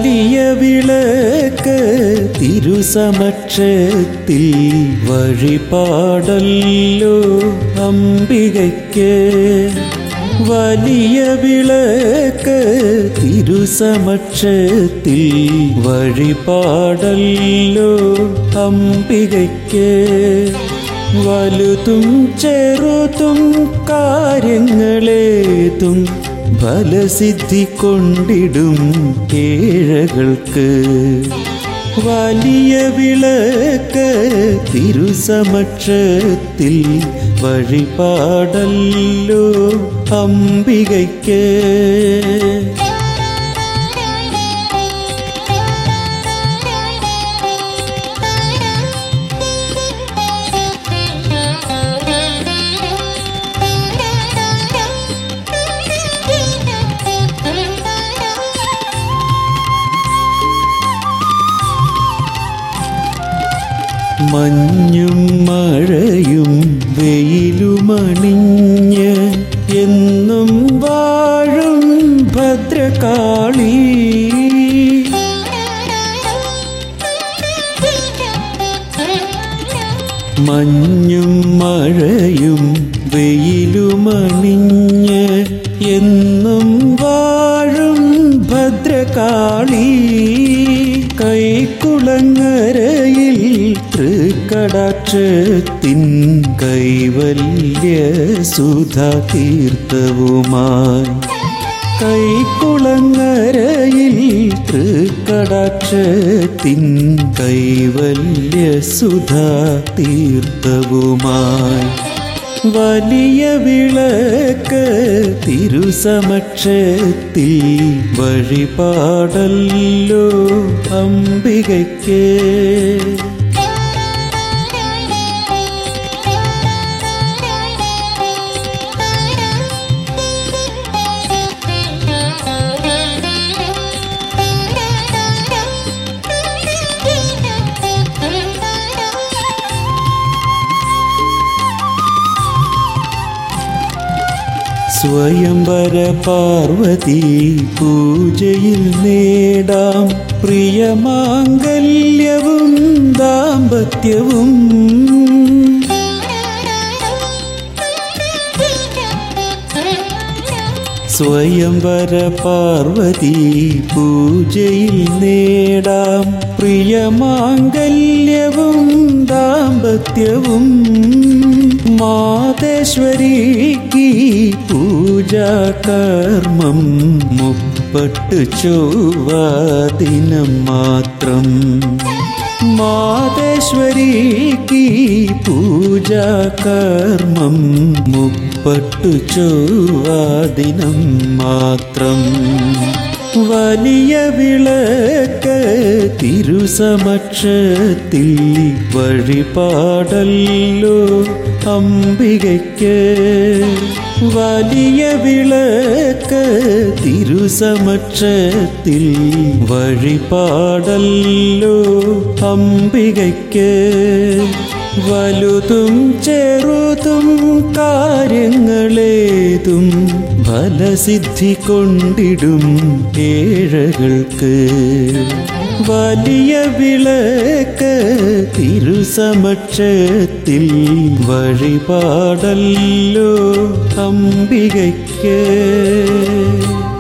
വലിയ വിളക്ക് തിരുസമക്ഷത്തിൽ വഴിപാടല്ലോ അംബികയ്ക്ക്. വലിയ വിളക്ക് തിരുസമക്ഷത്തിൽ വഴിപാടല്ലോ അംബികയ്ക്ക്. വലുതും ചെറുതും കാര്യങ്ങളേതും ഫലസിദ്ധി കൊണ്ടിടും ഏഴകൾക്ക്. വലിയ വിളക്ക് തിരുസമക്ഷത്തിൽ വഴിപാടല്ലോ അംബികയ്ക്ക്. മഞ്ഞും മഴയും വെയിലുമണിഞ്ഞ് എന്നും വാഴും ഭദ്രകാളി. മഞ്ഞും മഴയും വെയിലുമണിഞ്ഞ് എന്നും വാഴും ഭദ്രകാളി. കൈക്കുളങ്ങരയിൽ തൃക്കടാക്ഷത്തിൻ കൈവല്യ സുധാതീർത്ഥവുമായി. കൈക്കുളങ്ങരയിൽ തൃക്കടാക്ഷത്തിൻ കൈവല്യ സുധാതീർത്ഥവുമായി. വലിയ വിളക്ക് തിരുസമക്ഷത്തിൽ വഴിപാടല്ലോ അംബികയ്ക്ക്. സ്വയംവര പാർവതി പൂജയിൽ നേടാം പ്രിയമാംഗല്യവും ദാമ്പത്യവും. സ്വയംവര പാർവതി പൂജയിൽ നേടാം പ്രിയമാംഗല്യവും ദാമ്പത്യവും. മാതേശ്വരിക്ക് പൂജാകർമ്മം 30 ചൊവ്വാദിനം മാത്രം. മാതേശ്വരിക്ക് പൂജാകർമ്മം 30 ചൊവ്വാദിനം മാത്രം. വലിയ വിളക്ക് തിരുസമക്ഷത്തിൽ വഴിപാടല്ലോ അംബികയ്ക്ക്. വലിയ വിളക്ക് തിരുസമക്ഷത്തിൽ വഴിപാടല്ലോ അംബികയ്ക്ക്. വലുതും ചെറുതും കാര്യങ്ങളേതും ഫലസിദ്ധി കൊണ്ടിടും ഏഴകൾക്ക്. വലിയ വിളക്ക് തിരുസമക്ഷത്തിൽ വഴിപാടല്ലോ അംബികയ്ക്ക്.